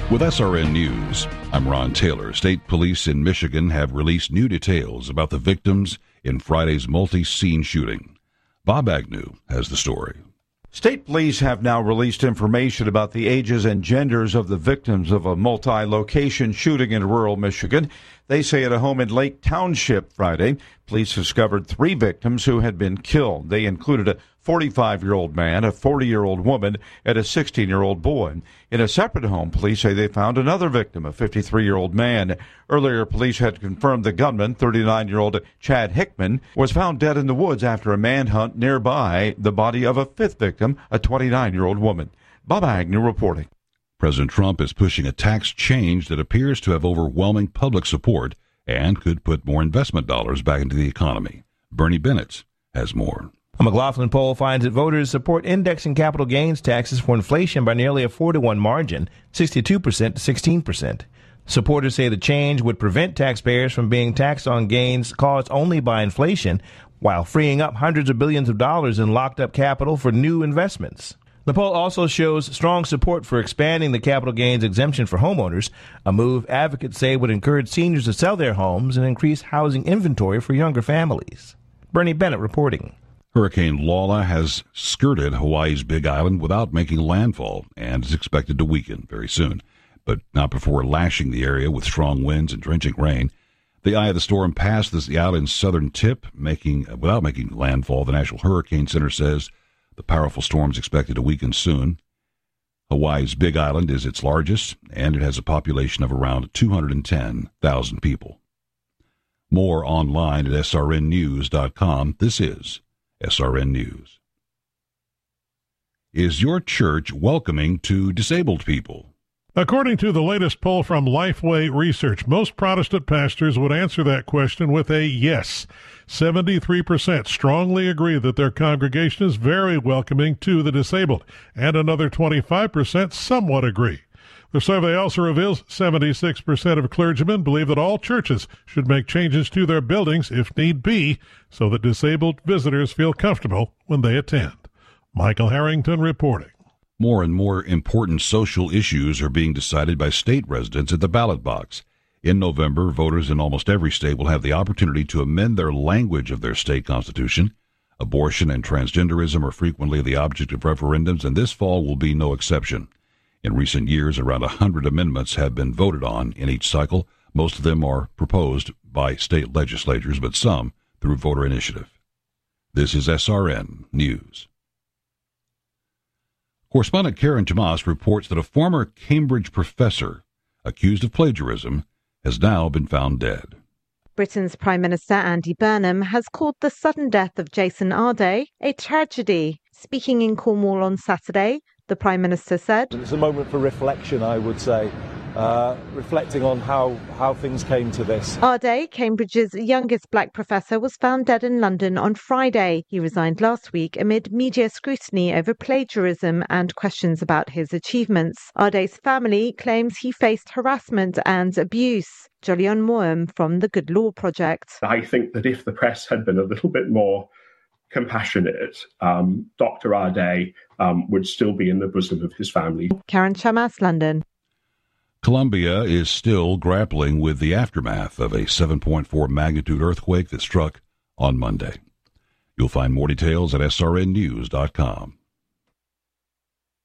With SRN News, I'm Ron Taylor. State police in Michigan have released new details about the victims in Friday's multi-scene shooting. Bob Agnew has the story. State police have now released information about the ages and genders of the victims of a multi-location shooting in rural Michigan. They say at a home in Lake Township Friday, police discovered 3 victims who had been killed. They included a 45-year-old man, a 40-year-old woman, and a 16-year-old boy. In a separate home, police say they found another victim, a 53-year-old man. Earlier, police had confirmed the gunman, 39-year-old Chad Hickman, was found dead in the woods after a manhunt nearby the body of a 5th victim, a 29-year-old woman. Bob Agnew reporting. President Trump is pushing a tax change that appears to have overwhelming public support and could put more investment dollars back into the economy. Bernie Bennett has more. A McLaughlin poll finds that voters support indexing capital gains taxes for inflation by nearly a 4-to-1 margin, 62% to 16%. Supporters say the change would prevent taxpayers from being taxed on gains caused only by inflation, while freeing up hundreds of billions of dollars in locked-up capital for new investments. The poll also shows strong support for expanding the capital gains exemption for homeowners, a move advocates say would encourage seniors to sell their homes and increase housing inventory for younger families. Bernie Bennett reporting. Hurricane Lola has skirted Hawaii's Big Island without making landfall and is expected to weaken very soon, but not before lashing the area with strong winds and drenching rain. The eye of the storm passed the island's southern tip, without making landfall. The National Hurricane Center says the powerful storm is expected to weaken soon. Hawaii's Big Island is its largest, and it has a population of around 210,000 people. More online at srnnews.com. This is SRN News. Is your church welcoming to disabled people? According to the latest poll from Lifeway Research, most Protestant pastors would answer that question with a yes. 73% strongly agree that their congregation is very welcoming to the disabled, and another 25% somewhat agree. The survey also reveals 76% of clergymen believe that all churches should make changes to their buildings, if need be, so that disabled visitors feel comfortable when they attend. Michael Harrington reporting. More and more important social issues are being decided by state residents at the ballot box. In November, voters in almost every state will have the opportunity to amend their language of their state constitution. Abortion and transgenderism are frequently the object of referendums, and this fall will be no exception. In recent years, around 100 amendments have been voted on in each cycle. Most of them are proposed by state legislatures, but some through voter initiative. This is SRN News. Correspondent Karen Tomas reports that a former Cambridge professor accused of plagiarism has now been found dead. Britain's Prime Minister Andy Burnham has called the sudden death of Jason Arday a tragedy. Speaking in Cornwall on Saturday, the Prime Minister said, "It's a moment for reflection, I would say, reflecting on how things came to this." Arday, Cambridge's youngest black professor, was found dead in London on Friday. He resigned last week amid media scrutiny over plagiarism and questions about his achievements. Arday's family claims he faced harassment and abuse. Jolyon Moem from the Good Law Project. I think that if the press had been a little bit more compassionate, Dr. Arday would still be in the bosom of his family. Karen Chamas, London. Colombia is still grappling with the aftermath of a 7.4 magnitude earthquake that struck on Monday. You'll find more details at srnnews.com.